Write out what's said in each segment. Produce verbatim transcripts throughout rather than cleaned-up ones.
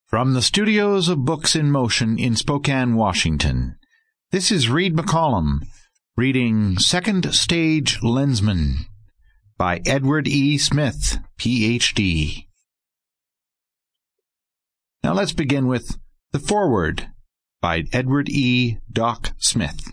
From the studios of Books in Motion in Spokane, Washington, this is Reed McCollum, reading Second Stage Lensman by Edward E. Smith, P H D Now let's begin with The Foreword by Edward E. Doc Smith.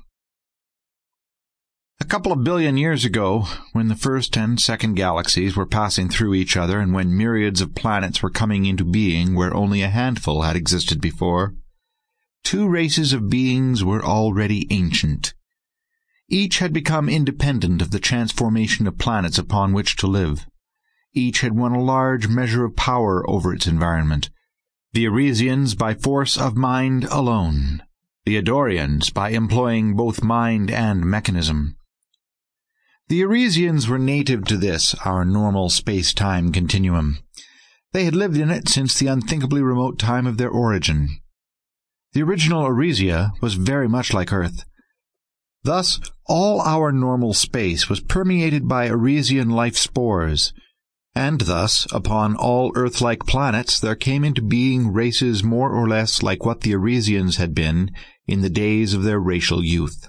A couple of billion years ago, when the first and second galaxies were passing through each other and when myriads of planets were coming into being where only a handful had existed before, two races of beings were already ancient. Each had become independent of the transformation of planets upon which to live. Each had won a large measure of power over its environment. The Arisians by force of mind alone, the Adorians by employing both mind and mechanism. The Arisians were native to this, our normal space-time continuum. They had lived in it since the unthinkably remote time of their origin. The original Arisia was very much like Earth. Thus, all our normal space was permeated by Arisian life spores, and thus, upon all Earth-like planets there came into being races more or less like what the Arisians had been in the days of their racial youth.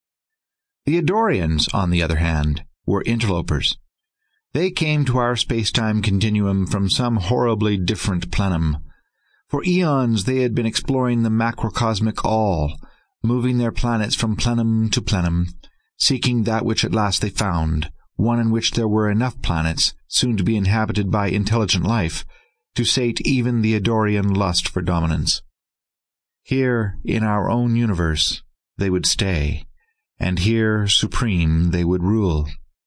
The Adorians, on the other hand, were interlopers. They came to our space-time continuum from some horribly different plenum. For eons they had been exploring the macrocosmic all, moving their planets from plenum to plenum, seeking that which at last they found, one in which there were enough planets, soon to be inhabited by intelligent life, to sate even the Adorian lust for dominance. Here, in our own universe, they would stay, and here, supreme, they would rule.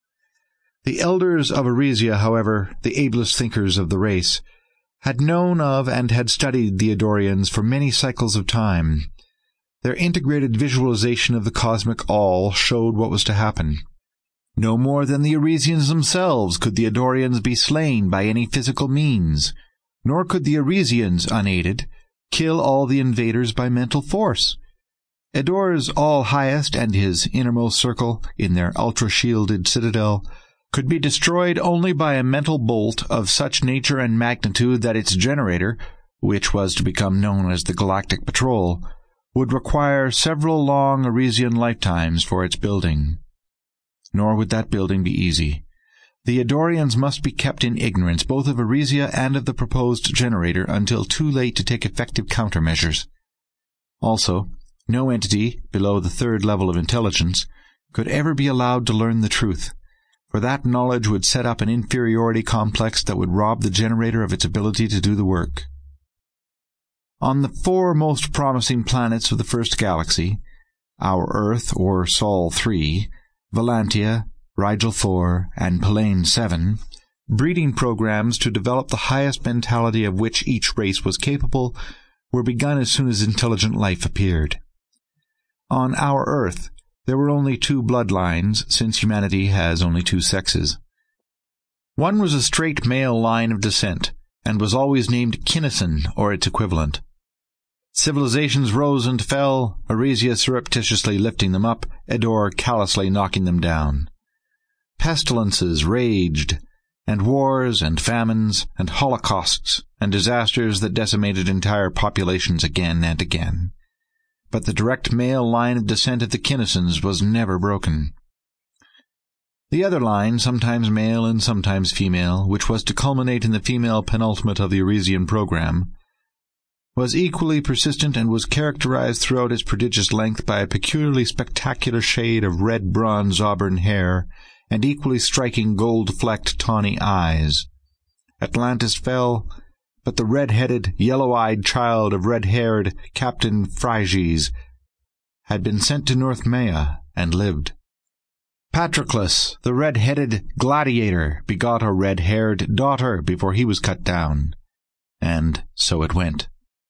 The elders of Arisia, however, the ablest thinkers of the race, had known of and had studied the Adorians for many cycles of time. Their integrated visualization of the cosmic all showed what was to happen. No more than the Arisians themselves could the Adorians be slain by any physical means, nor could the Arisians, unaided, kill all the invaders by mental force. Edor's all-highest and his innermost circle, in their ultra-shielded citadel, could be destroyed only by a mental bolt of such nature and magnitude that its generator, which was to become known as the Galactic Patrol, would require several long Arisian lifetimes for its building. Nor would that building be easy. The Adorians must be kept in ignorance both of Arisia and of the proposed generator until too late to take effective countermeasures. Also, no entity below the third level of intelligence could ever be allowed to learn the truth, for that knowledge would set up an inferiority complex that would rob the generator of its ability to do the work. On the four most promising planets of the first galaxy, our Earth, or Sol three, Valantia, Rigel four, and Pallane seven, breeding programs to develop the highest mentality of which each race was capable were begun as soon as intelligent life appeared. On our Earth, there were only two bloodlines, since humanity has only two sexes. One was a straight male line of descent, and was always named Kinnison, or its equivalent. Civilizations rose and fell, Arisia surreptitiously lifting them up, Edor callously knocking them down. Pestilences raged, and wars and famines and holocausts and disasters that decimated entire populations again and again. But the direct male line of descent of the Kinnisons was never broken. The other line, sometimes male and sometimes female, which was to culminate in the female penultimate of the Arisian program, was equally persistent and was characterized throughout its prodigious length by a peculiarly spectacular shade of red bronze auburn hair and equally striking gold-flecked tawny eyes. Atlantis fell, but the red-headed, yellow-eyed child of red-haired Captain Phryges had been sent to North Maya and lived. Patroclus, the red-headed gladiator, begot a red-haired daughter before he was cut down. And so it went.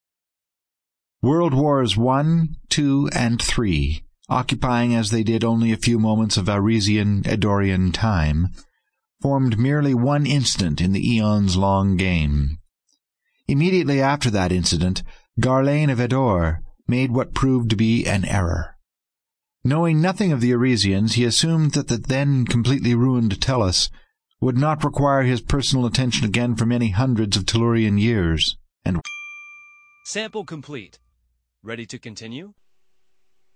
World Wars One, Two, and Three, occupying as they did only a few moments of Arisian, Edorian time, formed merely one instant in the eons-long game. Immediately after that incident, Garlane of Edor made what proved to be an error. Knowing nothing of the Arisians, he assumed that the then completely ruined Tellus would not require his personal attention again for many hundreds of Tellurian years, and Sample complete. Ready to continue?